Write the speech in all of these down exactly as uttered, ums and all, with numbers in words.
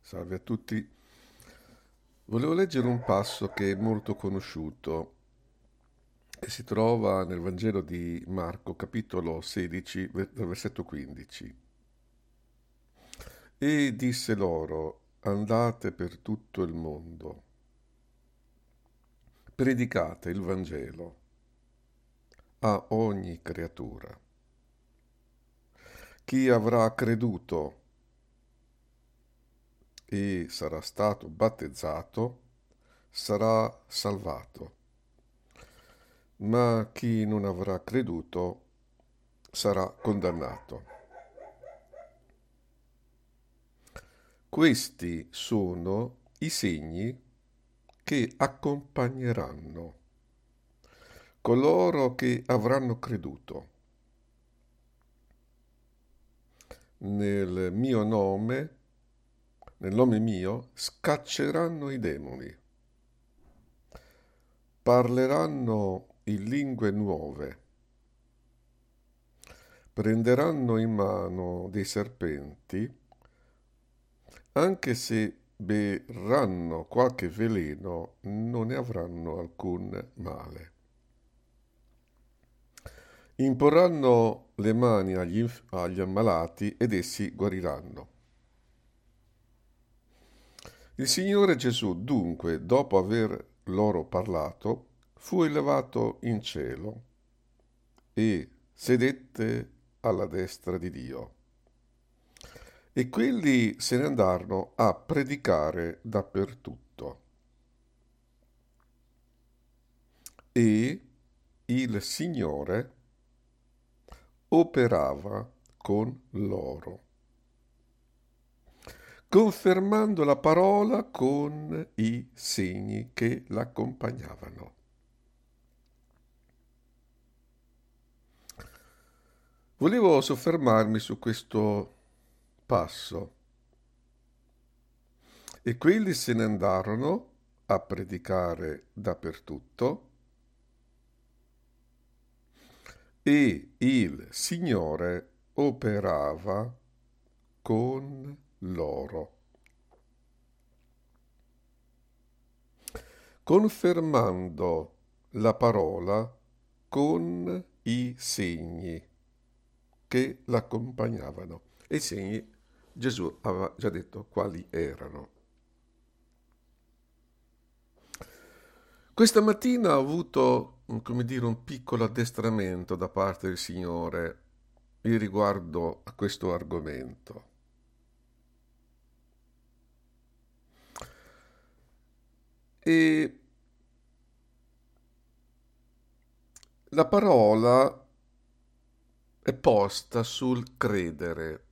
Salve a tutti. Volevo leggere un passo che è molto conosciuto, che si trova nel Vangelo di Marco, capitolo sedici, ver- dal versetto quindici. E disse loro, andate per tutto il mondo, predicate il Vangelo a ogni creatura. Chi avrà creduto e sarà stato battezzato sarà salvato, ma chi non avrà creduto sarà condannato. Questi sono i segni che accompagneranno coloro che avranno creduto. Nel mio nome, nel nome mio, scacceranno i demoni, parleranno in lingue nuove, prenderanno in mano dei serpenti, anche se berranno qualche veleno, non ne avranno alcun male. Imporranno le mani agli, inf- agli ammalati ed essi guariranno. Il Signore Gesù, dunque, dopo aver loro parlato, fu elevato in cielo e sedette alla destra di Dio. E quelli se ne andarono a predicare dappertutto. E il Signore operava con loro, confermando la parola con i segni che l'accompagnavano. Volevo soffermarmi su questo passo. E quelli se ne andarono a predicare dappertutto e il Signore operava con loro, confermando la parola con i segni che l'accompagnavano. E i segni Gesù aveva già detto quali erano. Questa mattina ho avuto, come dire, un piccolo addestramento da parte del Signore in riguardo a questo argomento. E la parola è posta sul credere,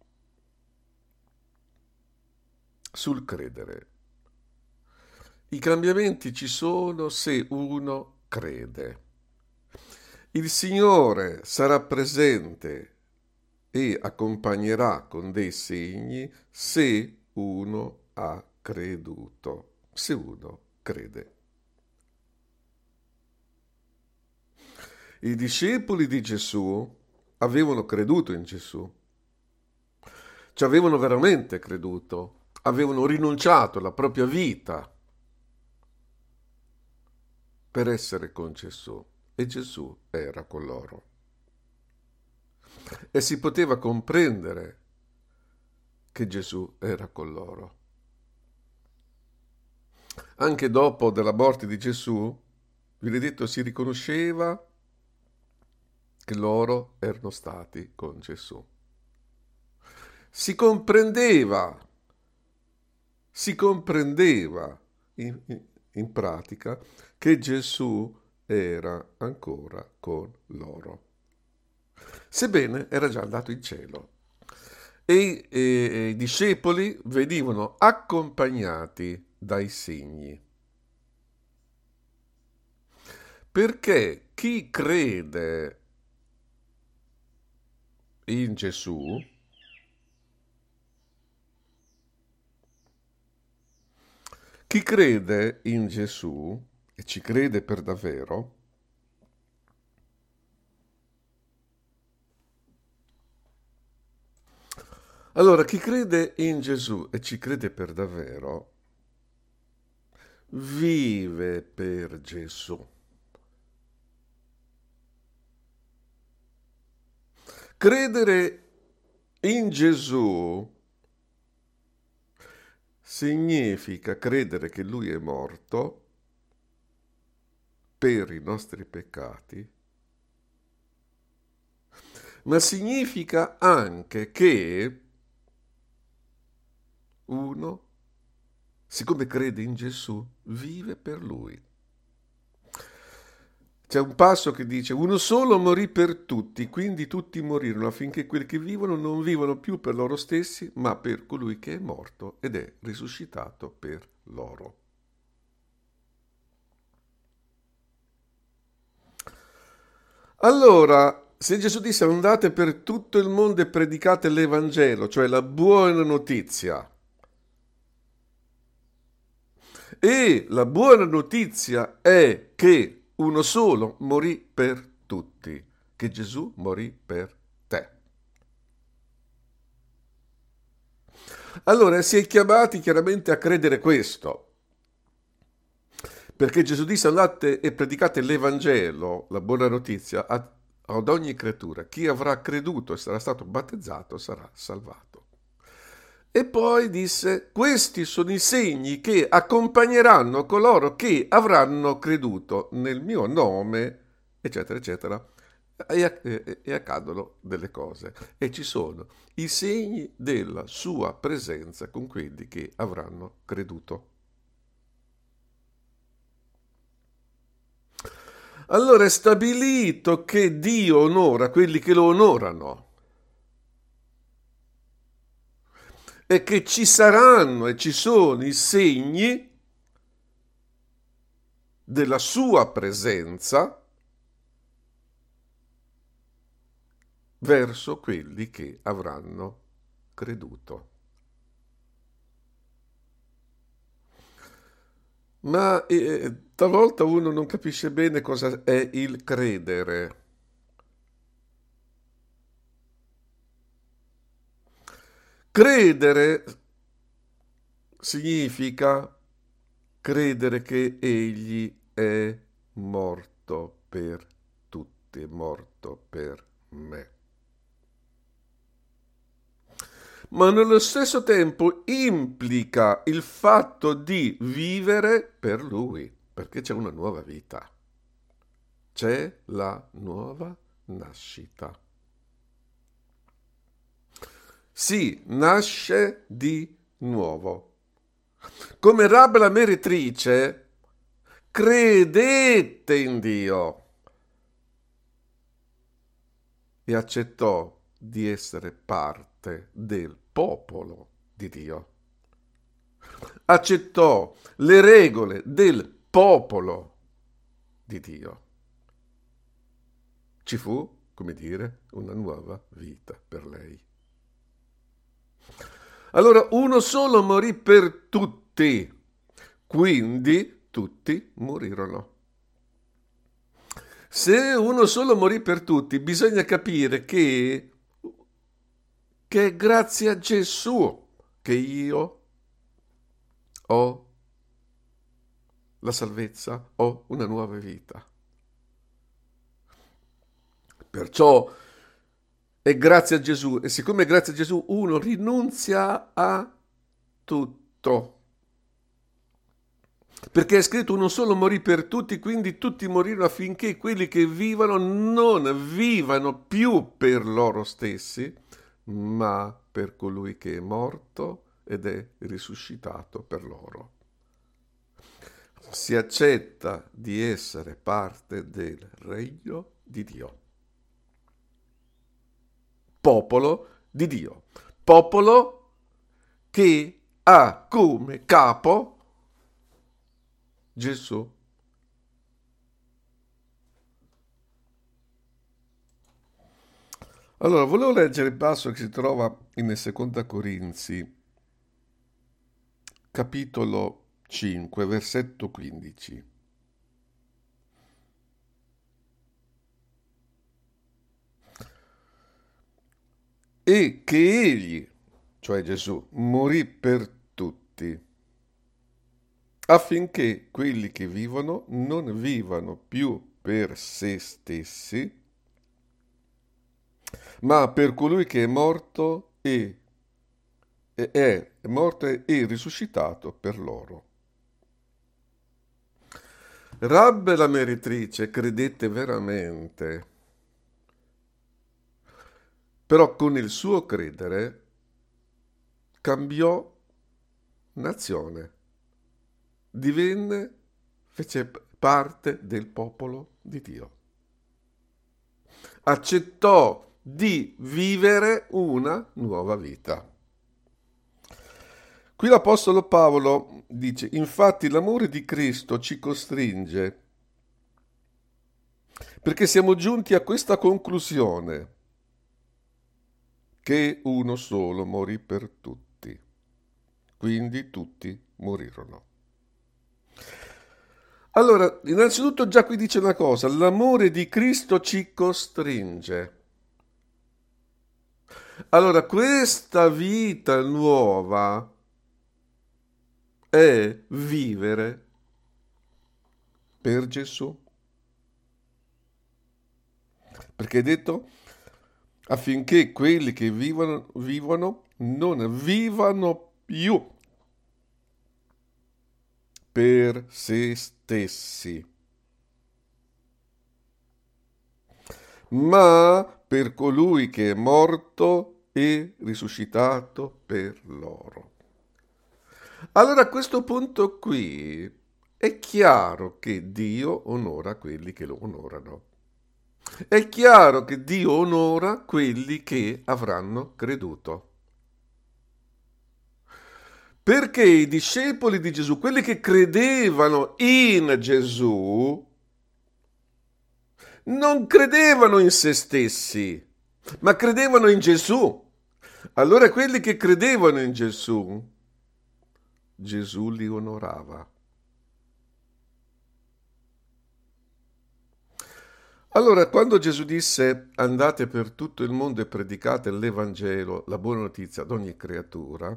sul credere. I cambiamenti ci sono se uno crede. Il Signore sarà presente e accompagnerà con dei segni se uno ha creduto, se uno crede. I discepoli di Gesù avevano creduto in Gesù, ci avevano veramente creduto, avevano rinunciato alla propria vita per essere con Gesù e Gesù era con loro. E si poteva comprendere che Gesù era con loro. Anche dopo della morte di Gesù, viene detto, si riconosceva che loro erano stati con Gesù. Si comprendeva, si comprendeva in, in, in pratica che Gesù era ancora con loro, sebbene era già andato in cielo. E, e i discepoli venivano accompagnati dai segni. Perché chi crede in Gesù, chi crede in Gesù e ci crede per davvero, Allora, chi crede in Gesù e ci crede per davvero, vive per Gesù. Credere in Gesù significa credere che Lui è morto per i nostri peccati, ma significa anche che uno, siccome crede in Gesù, vive per Lui. C'è un passo che dice: uno solo morì per tutti, quindi tutti morirono, affinché quelli che vivono non vivono più per loro stessi, ma per colui che è morto ed è risuscitato per loro. Allora, se Gesù disse andate per tutto il mondo e predicate l'Evangelo, cioè la buona notizia, e la buona notizia è che uno solo morì per tutti, che Gesù morì per te. Allora si è chiamati chiaramente a credere questo, perché Gesù disse andate e predicate l'Evangelo, la buona notizia, ad, ad ogni creatura. Chi avrà creduto e sarà stato battezzato sarà salvato. E poi disse, questi sono i segni che accompagneranno coloro che avranno creduto nel mio nome, eccetera, eccetera. E, e, e accadono delle cose. E ci sono i segni della sua presenza con quelli che avranno creduto. Allora è stabilito che Dio onora quelli che lo onorano e che ci saranno e ci sono i segni della sua presenza verso quelli che avranno creduto. Ma eh, talvolta uno non capisce bene cosa è il credere. Credere significa credere che egli è morto per tutti, è morto per me. Ma nello stesso tempo implica il fatto di vivere per lui, perché c'è una nuova vita, c'è la nuova nascita. Si nasce di nuovo. Come Rab la meretrice credette in Dio e accettò di essere parte del popolo di Dio. Accettò le regole del popolo di Dio. Ci fu, come dire, una nuova vita per lei. Allora uno solo morì per tutti, quindi tutti morirono. Se uno solo morì per tutti, bisogna capire che, che è grazie a Gesù che io ho la salvezza, ho una nuova vita. Perciò è grazie a Gesù, e siccome è grazie a Gesù uno rinunzia a tutto. Perché è scritto uno solo morì per tutti, quindi tutti morirono affinché quelli che vivono non vivano più per loro stessi, ma per colui che è morto ed è risuscitato per loro. Si accetta di essere parte del regno di Dio. Popolo di Dio. Popolo che ha come capo Gesù. Allora, volevo leggere il passo che si trova in Seconda Corinzi, capitolo cinque, versetto quindici. E che egli, cioè Gesù, morì per tutti, affinché quelli che vivono non vivano più per se stessi, ma per colui che è morto e e è morto e risuscitato per loro. Rabbe la meretrice credette veramente, però con il suo credere cambiò nazione, divenne, fece parte del popolo di Dio. Accettò di vivere una nuova vita. Qui l'Apostolo Paolo dice: infatti l'amore di Cristo ci costringe, perché siamo giunti a questa conclusione, che uno solo morì per tutti, quindi tutti morirono. Allora, innanzitutto già qui dice una cosa: l'amore di Cristo ci costringe. Allora, questa vita nuova è vivere per Gesù. Perché è detto affinché quelli che vivono, vivono non vivano più per se stessi, ma per colui che è morto e risuscitato per loro. Allora a questo punto qui è chiaro che Dio onora quelli che lo onorano. È chiaro che Dio onora quelli che avranno creduto. Perché i discepoli di Gesù, quelli che credevano in Gesù, non credevano in se stessi, ma credevano in Gesù. Allora quelli che credevano in Gesù, Gesù li onorava. Allora, quando Gesù disse andate per tutto il mondo e predicate l'Evangelo, la buona notizia ad ogni creatura,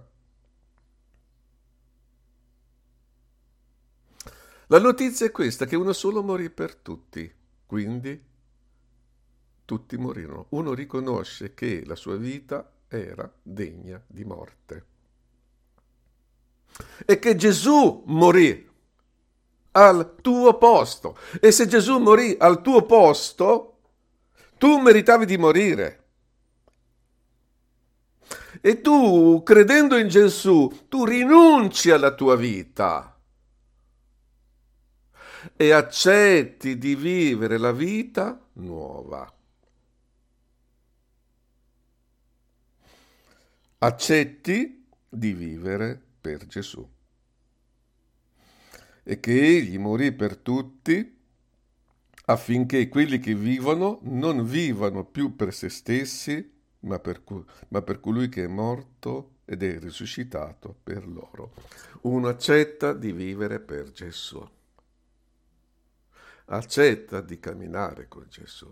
la notizia è questa, che uno solo morì per tutti, quindi tutti morirono. Uno riconosce che la sua vita era degna di morte e che Gesù morì al tuo posto. E se Gesù morì al tuo posto, tu meritavi di morire. E tu, credendo in Gesù, tu rinunci alla tua vita e accetti di vivere la vita nuova. Accetti di vivere per Gesù. E che egli morì per tutti affinché quelli che vivono non vivano più per se stessi, ma per, ma per colui che è morto ed è risuscitato per loro. Uno accetta di vivere per Gesù. Accetta di camminare con Gesù.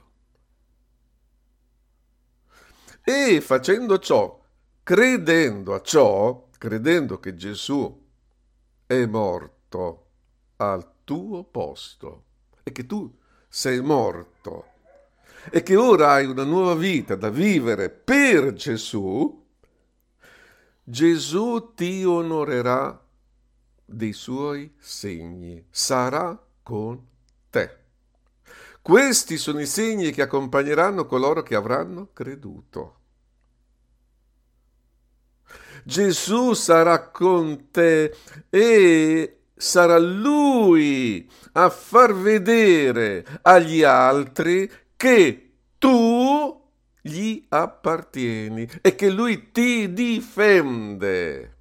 E facendo ciò, credendo a ciò, credendo che Gesù è morto al tuo posto e che tu sei morto e che ora hai una nuova vita da vivere per Gesù, Gesù ti onorerà dei suoi segni, sarà con te. Questi sono i segni che accompagneranno coloro che avranno creduto. Gesù sarà con te e sarà Lui a far vedere agli altri che tu gli appartieni e che Lui ti difende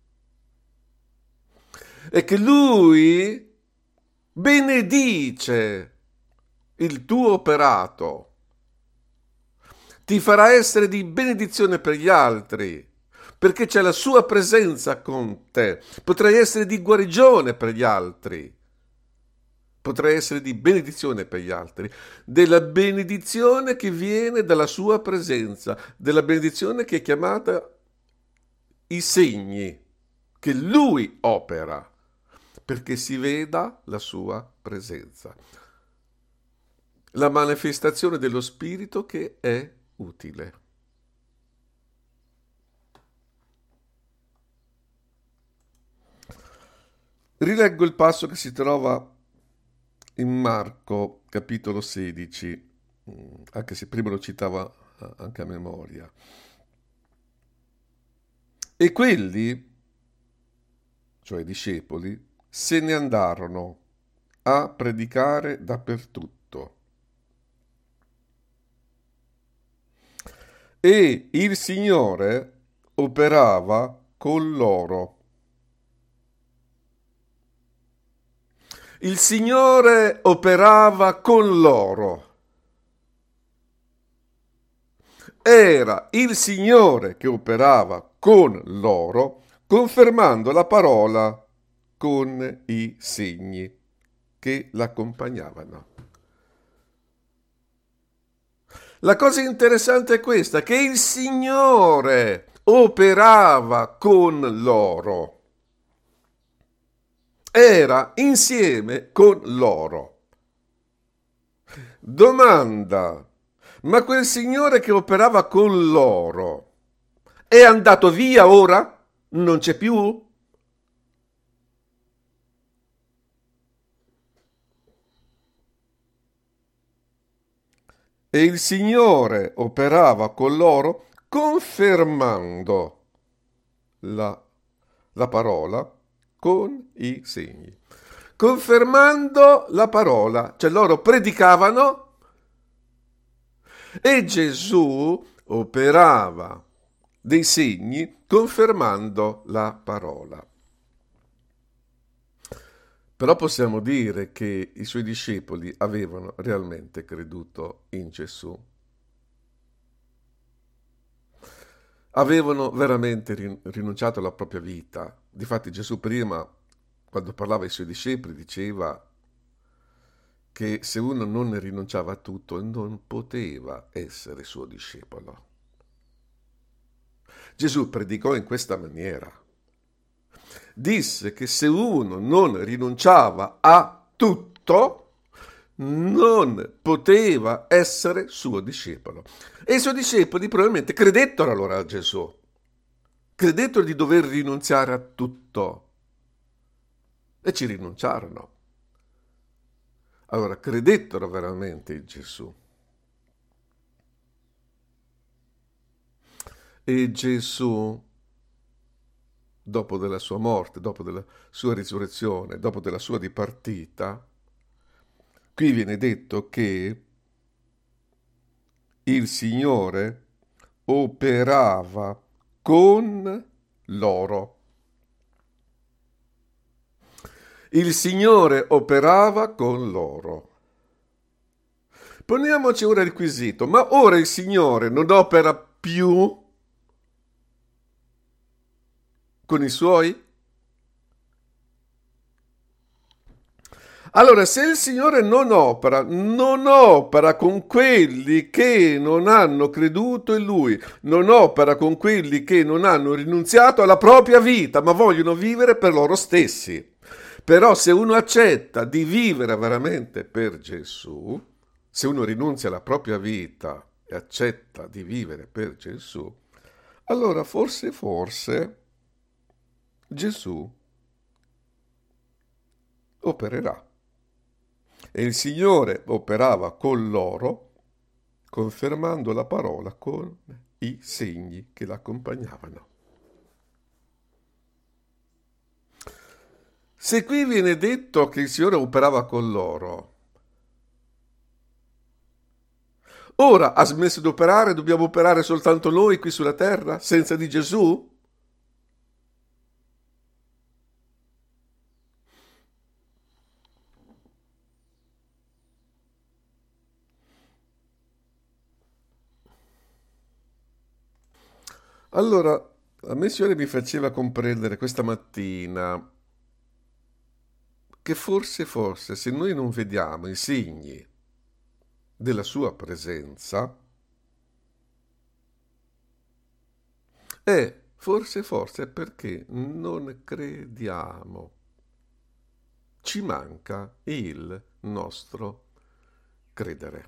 e che Lui benedice il tuo operato, ti farà essere di benedizione per gli altri, perché c'è la sua presenza con te. Potrai essere di guarigione per gli altri, potrai essere di benedizione per gli altri, della benedizione che viene dalla sua presenza, della benedizione che è chiamata i segni che Lui opera, perché si veda la sua presenza. La manifestazione dello Spirito che è utile. Rileggo il passo che si trova in Marco, capitolo sedici, anche se prima lo citava anche a memoria. E quelli, cioè i discepoli, se ne andarono a predicare dappertutto. E il Signore operava con loro. Il Signore operava con loro. Era il Signore che operava con loro, confermando la parola con i segni che l'accompagnavano. La cosa interessante è questa, che il Signore operava con loro. Era insieme con loro. Domanda: ma quel Signore che operava con loro è andato via ora? Non c'è più? E il Signore operava con loro confermando la, la parola con i segni. Confermando la parola, cioè loro predicavano e Gesù operava dei segni confermando la parola. Però possiamo dire che i suoi discepoli avevano realmente creduto in Gesù. Avevano veramente rinunciato alla propria vita. Difatti Gesù prima, quando parlava ai suoi discepoli, diceva che se uno non ne rinunciava a tutto non poteva essere suo discepolo. Gesù predicò in questa maniera. Disse che se uno non rinunciava a tutto, non poteva essere suo discepolo. E i suoi discepoli probabilmente credettero allora a Gesù, credettero di dover rinunziare a tutto e ci rinunciarono. Allora credettero veramente in Gesù. E Gesù, dopo della sua morte, dopo della sua risurrezione, dopo della sua dipartita, qui viene detto che il Signore operava con loro. Il Signore operava con loro. Poniamoci ora il quesito, ma ora il Signore non opera più con i suoi? Allora, se il Signore non opera, non opera con quelli che non hanno creduto in Lui, non opera con quelli che non hanno rinunziato alla propria vita, ma vogliono vivere per loro stessi. Però se uno accetta di vivere veramente per Gesù, se uno rinunzia alla propria vita e accetta di vivere per Gesù, allora forse, forse Gesù opererà. E il Signore operava con loro, confermando la parola con i segni che l'accompagnavano. Se qui viene detto che il Signore operava con loro, ora ha smesso di operare, dobbiamo operare soltanto noi qui sulla terra, senza di Gesù? Allora, a me il Signore mi faceva comprendere questa mattina che forse, forse, se noi non vediamo i segni della sua presenza, è Forse, forse è perché non crediamo. Ci manca il nostro credere.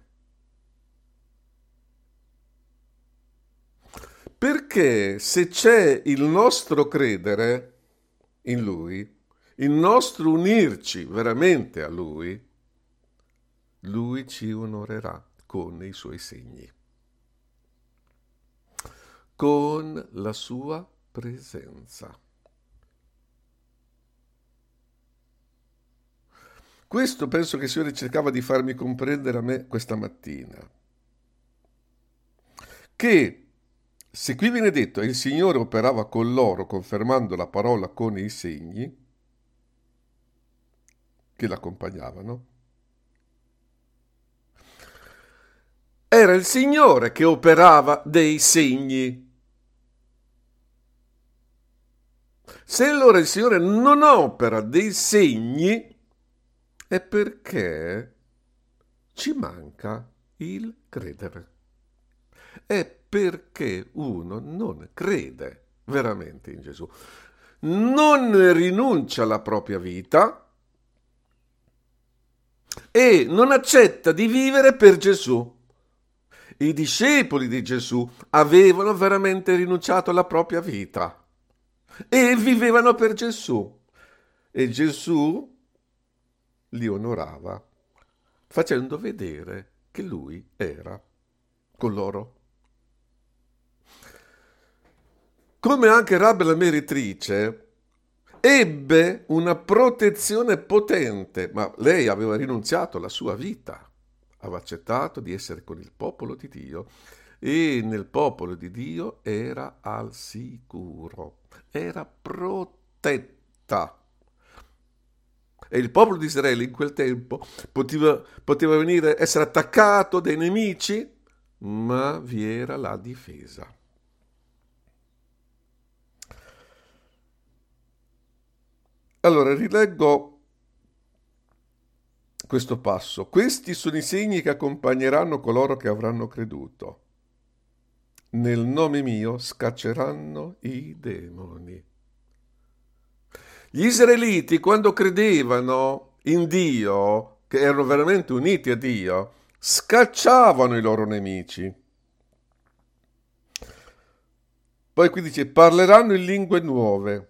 Perché se c'è il nostro credere in Lui, il nostro unirci veramente a Lui, Lui ci onorerà con i suoi segni, con la sua presenza. Questo penso che il Signore cercava di farmi comprendere a me questa mattina. Che se qui viene detto il Signore operava con loro confermando la parola con i segni che l'accompagnavano, era il Signore che operava dei segni. Se allora il Signore non opera dei segni è perché ci manca il credere. È perché uno non crede veramente in Gesù, non rinuncia alla propria vita e non accetta di vivere per Gesù. I discepoli di Gesù avevano veramente rinunciato alla propria vita e vivevano per Gesù e Gesù li onorava facendo vedere che lui era con loro. Come anche Rabbe la meretrice ebbe una protezione potente, ma lei aveva rinunciato alla sua vita, aveva accettato di essere con il popolo di Dio e nel popolo di Dio era al sicuro, era protetta. E il popolo di Israele in quel tempo poteva, poteva venire, essere attaccato dai nemici, ma vi era la difesa. Allora, rileggo questo passo. Questi sono i segni che accompagneranno coloro che avranno creduto. Nel nome mio scacceranno i demoni. Gli israeliti, quando credevano in Dio, che erano veramente uniti a Dio, scacciavano i loro nemici. Poi qui dice, parleranno in lingue nuove.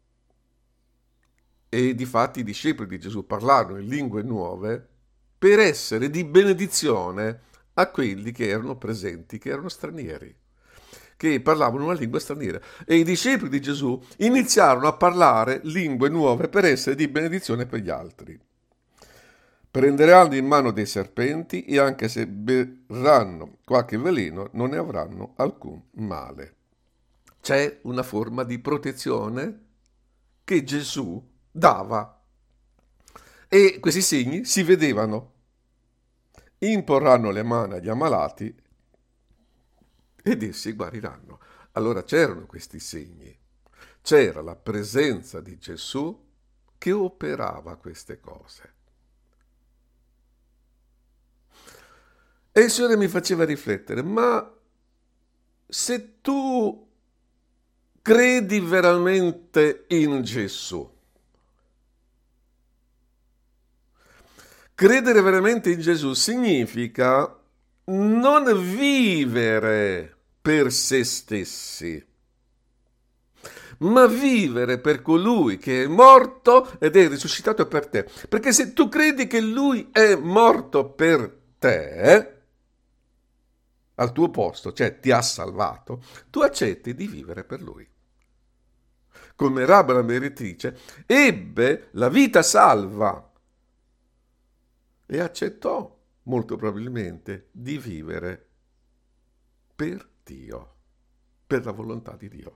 E difatti i discepoli di Gesù parlarono in lingue nuove per essere di benedizione a quelli che erano presenti, che erano stranieri, che parlavano una lingua straniera. E i discepoli di Gesù iniziarono a parlare lingue nuove per essere di benedizione per gli altri. Prenderanno in mano dei serpenti e anche se berranno qualche veleno non ne avranno alcun male. C'è una forma di protezione che Gesù dava e questi segni si vedevano. Imporranno le mani agli ammalati ed essi guariranno. Allora c'erano questi segni, c'era la presenza di Gesù che operava queste cose. E il Signore mi faceva riflettere, ma se tu credi veramente in Gesù, credere veramente in Gesù significa non vivere per se stessi, ma vivere per colui che è morto ed è risuscitato per te. Perché se tu credi che lui è morto per te, al tuo posto, cioè ti ha salvato, tu accetti di vivere per lui. Come Rabbe la meretrice ebbe la vita salva e accettò molto probabilmente di vivere per Dio, per la volontà di Dio.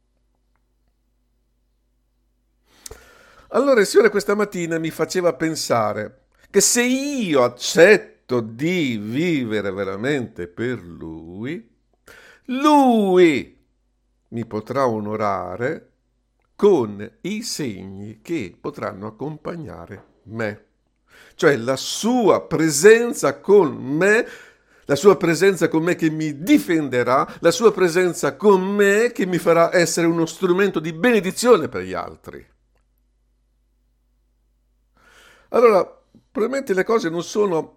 Allora il Signore questa mattina mi faceva pensare che se io accetto di vivere veramente per Lui, Lui mi potrà onorare con i segni che potranno accompagnare me. Cioè la sua presenza con me la sua presenza con me che mi difenderà, la sua presenza con me che mi farà essere uno strumento di benedizione per gli altri. Allora, probabilmente le cose non sono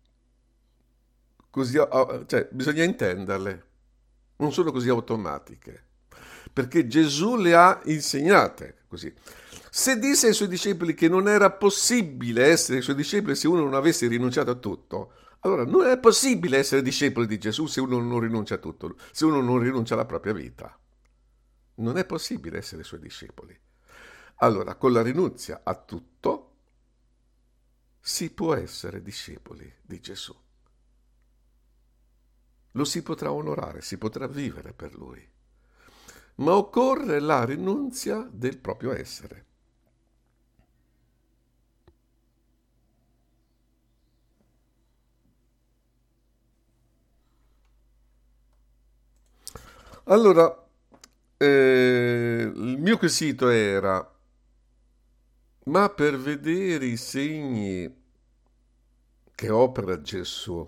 così, cioè bisogna intenderle, non sono così automatiche, perché Gesù le ha insegnate così. Se disse ai suoi discepoli che non era possibile essere i suoi discepoli se uno non avesse rinunciato a tutto, allora non è possibile essere discepoli di Gesù se uno non rinuncia a tutto, se uno non rinuncia alla propria vita. Non è possibile essere i suoi discepoli. Allora, con la rinunzia a tutto si può essere discepoli di Gesù. Lo si potrà onorare, si potrà vivere per Lui. Ma occorre la rinunzia del proprio essere. Allora, eh, il mio quesito era, ma per vedere i segni che opera Gesù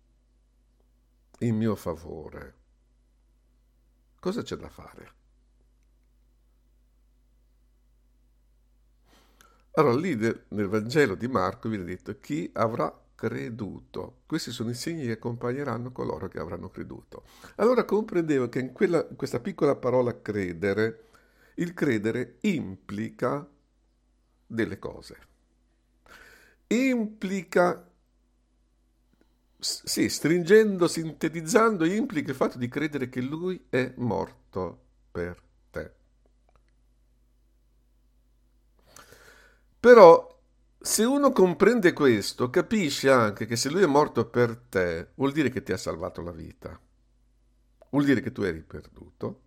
in mio favore, cosa c'è da fare? Allora, lì nel Vangelo di Marco viene detto chi avrà creduto. Questi sono i segni che accompagneranno coloro che avranno creduto. Allora comprendevo che in, quella, in questa piccola parola credere, il credere implica delle cose. Implica, sì, stringendo, sintetizzando, implica il fatto di credere che Lui è morto per te. Però se uno comprende questo, capisce anche che se Lui è morto per te, vuol dire che ti ha salvato la vita. Vuol dire che tu eri perduto,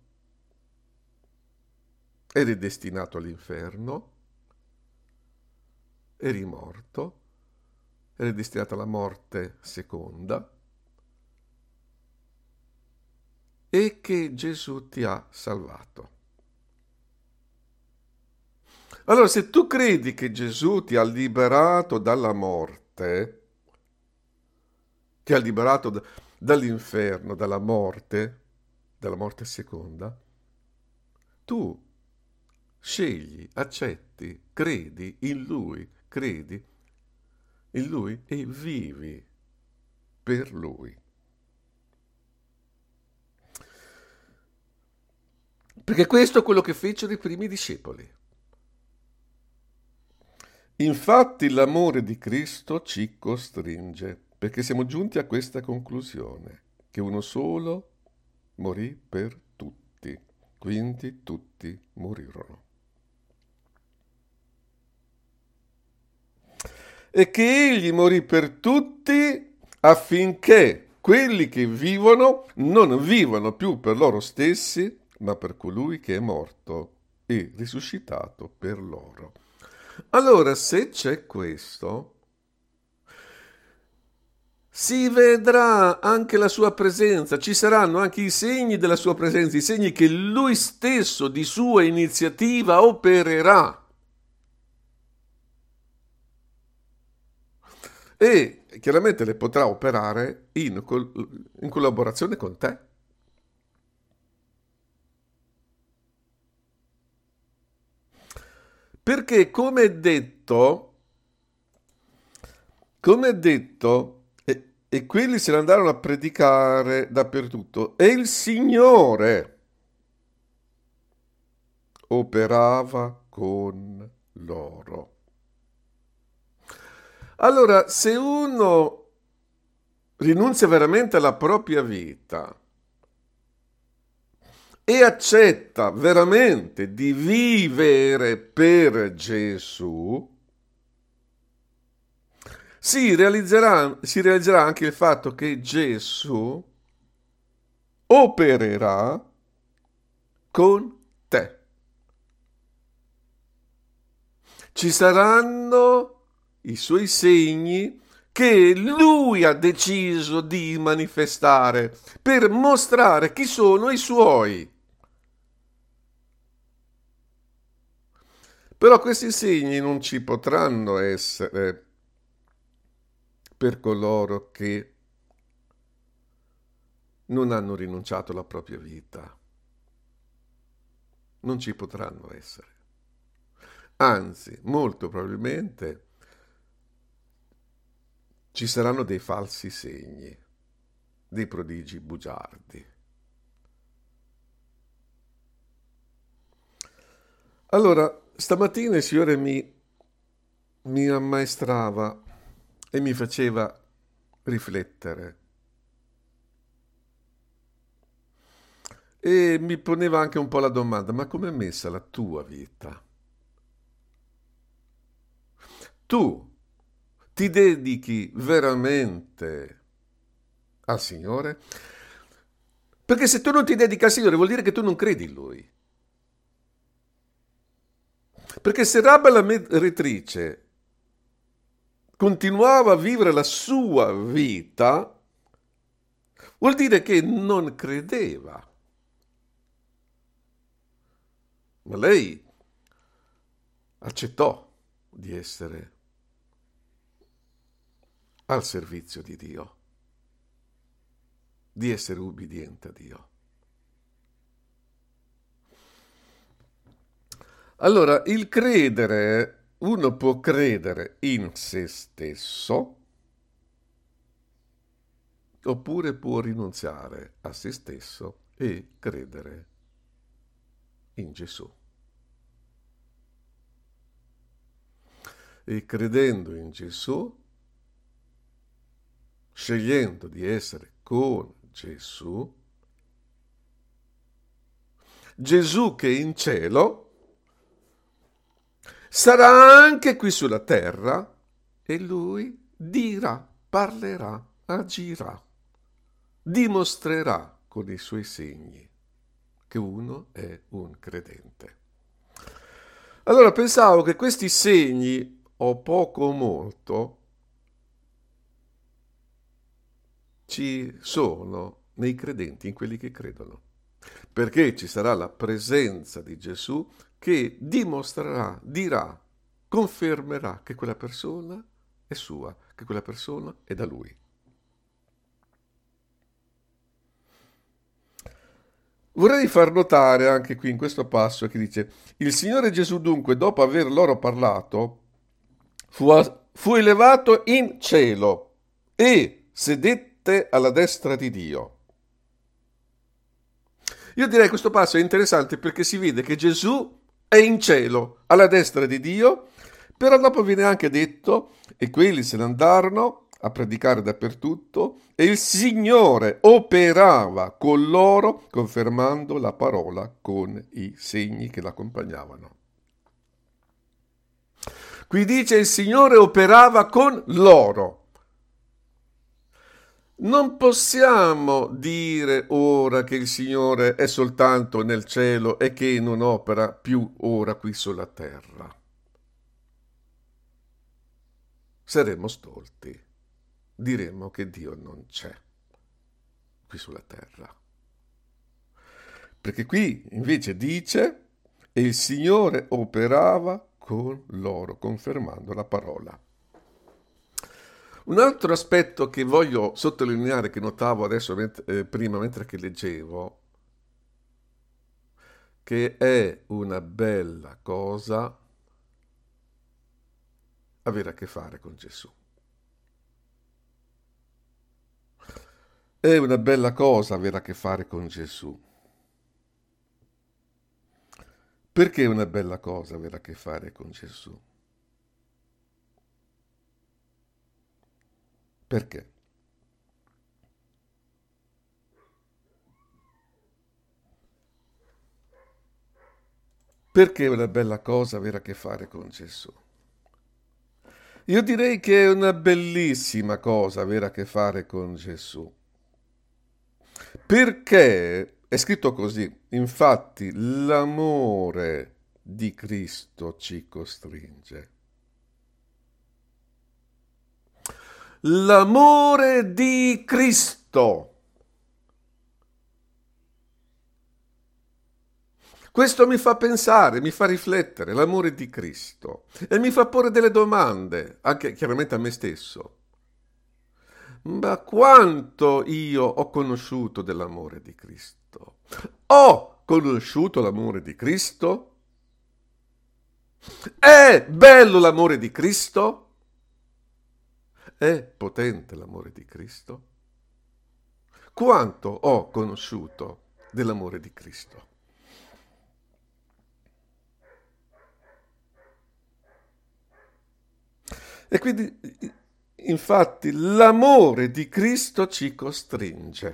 eri destinato all'inferno, eri morto, eri destinato alla morte seconda e che Gesù ti ha salvato. Allora, se tu credi che Gesù ti ha liberato dalla morte, ti ha liberato d- dall'inferno, dalla morte, dalla morte seconda, tu scegli, accetti, credi in Lui, credi in Lui e vivi per Lui. Perché questo è quello che fecero i primi discepoli. Infatti l'amore di Cristo ci costringe, perché siamo giunti a questa conclusione, che uno solo morì per tutti, quindi tutti morirono. E che egli morì per tutti affinché quelli che vivono non vivano più per loro stessi, ma per colui che è morto e risuscitato per loro. Allora, se c'è questo, si vedrà anche la sua presenza, ci saranno anche i segni della sua presenza, i segni che lui stesso di sua iniziativa opererà. E chiaramente le potrà operare in, col- in collaborazione con te. Perché, come è detto, come è detto, e, e quelli se ne andarono a predicare dappertutto, e il Signore operava con loro. Allora, se uno rinunzia veramente alla propria vita e accetta veramente di vivere per Gesù, si realizzerà, si realizzerà anche il fatto che Gesù opererà con te. Ci saranno i suoi segni che lui ha deciso di manifestare per mostrare chi sono i suoi. Però questi segni non ci potranno essere per coloro che non hanno rinunciato alla propria vita. Non ci potranno essere. Anzi, molto probabilmente ci saranno dei falsi segni, dei prodigi bugiardi. Allora, stamattina il Signore mi, mi ammaestrava e mi faceva riflettere. E mi poneva anche un po' la domanda, ma com'è messa la tua vita? Tu ti dedichi veramente al Signore? Perché se tu non ti dedichi al Signore vuol dire che tu non credi in Lui. Perché se Rabba la meretrice continuava a vivere la sua vita, vuol dire che non credeva. Ma lei accettò di essere al servizio di Dio, di essere ubbidiente a Dio. Allora, il credere, uno può credere in se stesso, oppure può rinunziare a se stesso e credere in Gesù. E credendo in Gesù, scegliendo di essere con Gesù, Gesù che è in cielo sarà anche qui sulla terra e lui dirà, parlerà, agirà, dimostrerà con i suoi segni che uno è un credente. Allora pensavo che questi segni, o poco o molto, ci sono nei credenti, in quelli che credono, perché ci sarà la presenza di Gesù che dimostrerà, dirà, confermerà che quella persona è sua, che quella persona è da Lui. Vorrei far notare anche qui in questo passo che dice: il Signore Gesù dunque, dopo aver loro parlato, fu, a, fu elevato in cielo e sedette alla destra di Dio. Io direi che questo passo è interessante perché si vede che Gesù è in cielo, alla destra di Dio, però dopo viene anche detto: e quelli se ne andarono a predicare dappertutto, e il Signore operava con loro, confermando la parola con i segni che l'accompagnavano. Qui dice il Signore operava con loro. Non possiamo dire ora che il Signore è soltanto nel cielo e che non opera più ora qui sulla terra. Saremmo stolti. Diremmo che Dio non c'è qui sulla terra. Perché qui invece dice: e il Signore operava con loro, confermando la parola. Un altro aspetto che voglio sottolineare, che notavo adesso eh, prima mentre che leggevo, che è una bella cosa avere a che fare con Gesù. È una bella cosa avere a che fare con Gesù. Perché è una bella cosa avere a che fare con Gesù? Perché? Perché è una bella cosa avere a che fare con Gesù? Io direi che è una bellissima cosa avere a che fare con Gesù. Perché è scritto così: infatti l'amore di Cristo ci costringe. L'amore di Cristo. Questo mi fa pensare, mi fa riflettere, l'amore di Cristo, e mi fa porre delle domande, anche chiaramente a me stesso. Ma quanto io ho conosciuto dell'amore di Cristo? Ho conosciuto l'amore di Cristo? È bello l'amore di Cristo? È potente l'amore di Cristo? Quanto ho conosciuto dell'amore di Cristo? E quindi, infatti, l'amore di Cristo ci costringe.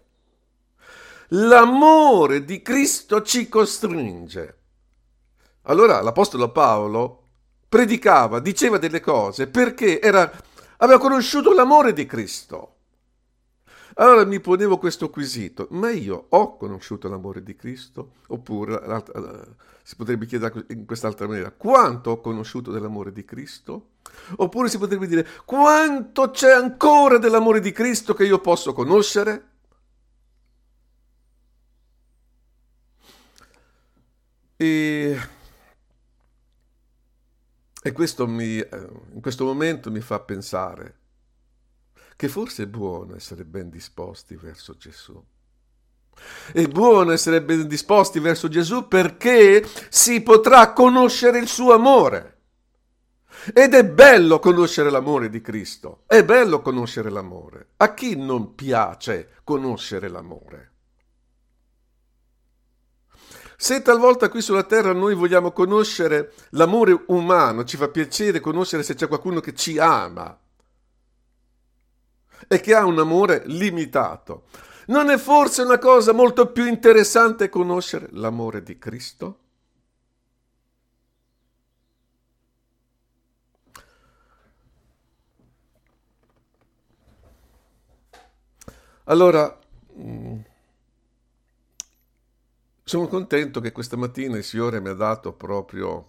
L'amore di Cristo ci costringe. Allora l'Apostolo Paolo predicava, diceva delle cose perché era, aveva conosciuto l'amore di Cristo. Allora mi ponevo questo quesito: ma io ho conosciuto l'amore di Cristo? Oppure si potrebbe chiedere in quest'altra maniera: quanto ho conosciuto dell'amore di Cristo? Oppure si potrebbe dire: quanto c'è ancora dell'amore di Cristo che io posso conoscere? E, e questo mi, in questo momento mi fa pensare che forse è buono essere ben disposti verso Gesù. È buono essere ben disposti verso Gesù perché si potrà conoscere il suo amore. Ed è bello conoscere l'amore di Cristo. È bello conoscere l'amore. A chi non piace conoscere l'amore? Se talvolta qui sulla terra noi vogliamo conoscere l'amore umano, ci fa piacere conoscere se c'è qualcuno che ci ama e che ha un amore limitato, non è forse una cosa molto più interessante conoscere l'amore di Cristo? Allora, sono contento che questa mattina il Signore mi ha dato proprio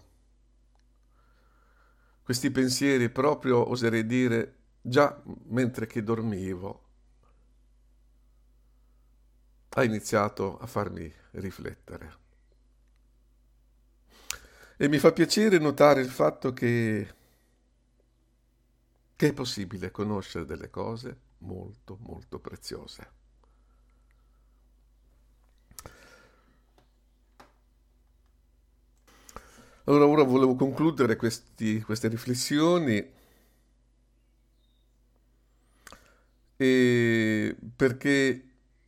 questi pensieri, proprio oserei dire, già mentre che dormivo, ha iniziato a farmi riflettere. E mi fa piacere notare il fatto che, che è possibile conoscere delle cose molto, molto preziose. Allora, ora volevo concludere questi, queste riflessioni e perché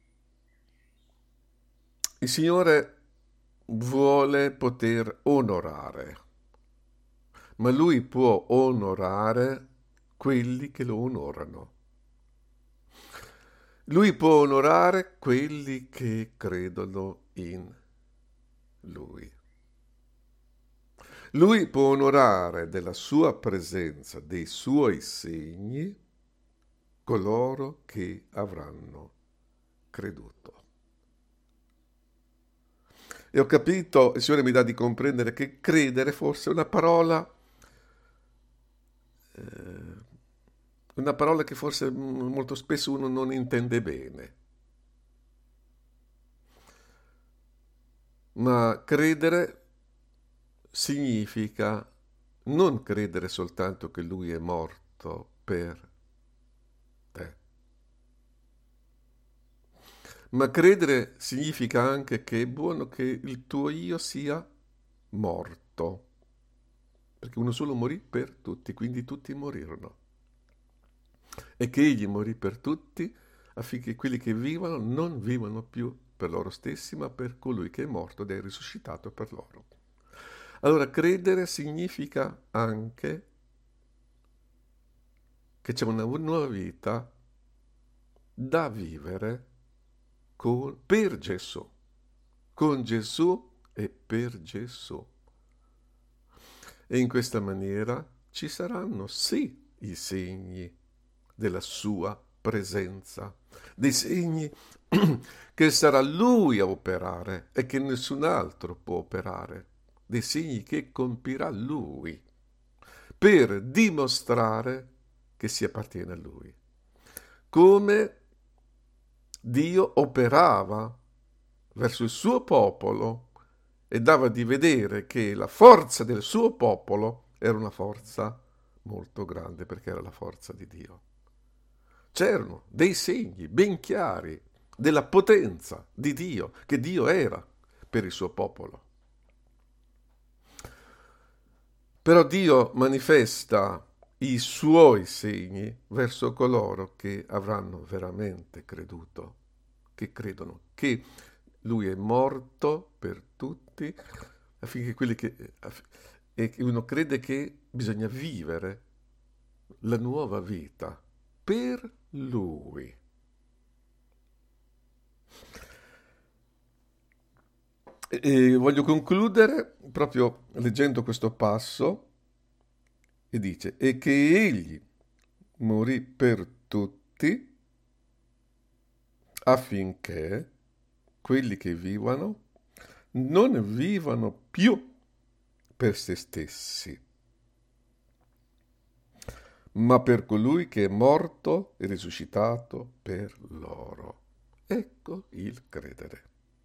il Signore vuole poter onorare, ma Lui può onorare quelli che lo onorano. Lui può onorare quelli che credono in Lui. Lui può onorare della sua presenza, dei suoi segni, coloro che avranno creduto. E ho capito, il Signore mi dà di comprendere che credere forse è una parola, eh, una parola che forse molto spesso uno non intende bene. Ma credere significa non credere soltanto che Lui è morto per te, ma credere significa anche che è buono che il tuo io sia morto, perché uno solo morì per tutti, quindi tutti morirono, e che egli morì per tutti affinché quelli che vivono non vivano più per loro stessi, ma per colui che è morto ed è risuscitato per loro. Allora, credere significa anche che c'è una nuova vita da vivere con, per Gesù, con Gesù e per Gesù. E in questa maniera ci saranno sì i segni della sua presenza, dei segni che sarà Lui a operare e che nessun altro può operare, dei segni che compirà Lui per dimostrare che si appartiene a Lui. Come Dio operava verso il suo popolo e dava di vedere che la forza del suo popolo era una forza molto grande perché era la forza di Dio. C'erano dei segni ben chiari della potenza di Dio, che Dio era per il suo popolo. Però Dio manifesta i suoi segni verso coloro che avranno veramente creduto, che credono che Lui è morto per tutti, affinché quelli che... e uno crede che bisogna vivere la nuova vita per Lui. E, e voglio concludere proprio leggendo questo passo, e dice, e che Egli morì per tutti affinché quelli che vivono non vivano più per se stessi, ma per colui che è morto e risuscitato per loro. Ecco il credere.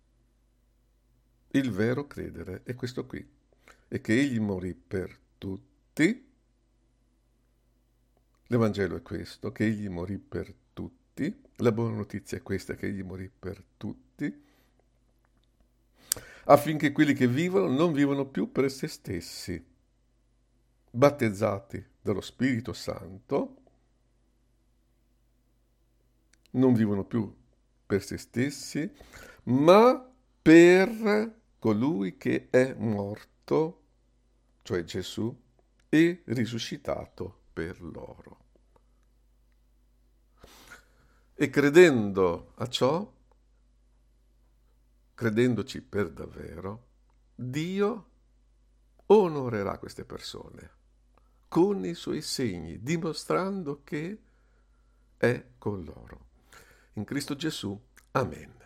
Il vero credere è questo qui, è che Egli morì per tutti. L'Evangelo è questo, che Egli morì per tutti. La buona notizia è questa, che Egli morì per tutti, affinché quelli che vivono non vivono più per se stessi, battezzati dallo Spirito Santo, non vivono più per se stessi, ma per colui che è morto, cioè Gesù, e risuscitato per loro. E credendo a ciò, credendoci per davvero, Dio onorerà queste persone con i suoi segni, dimostrando che è con loro. In Cristo Gesù. Amen.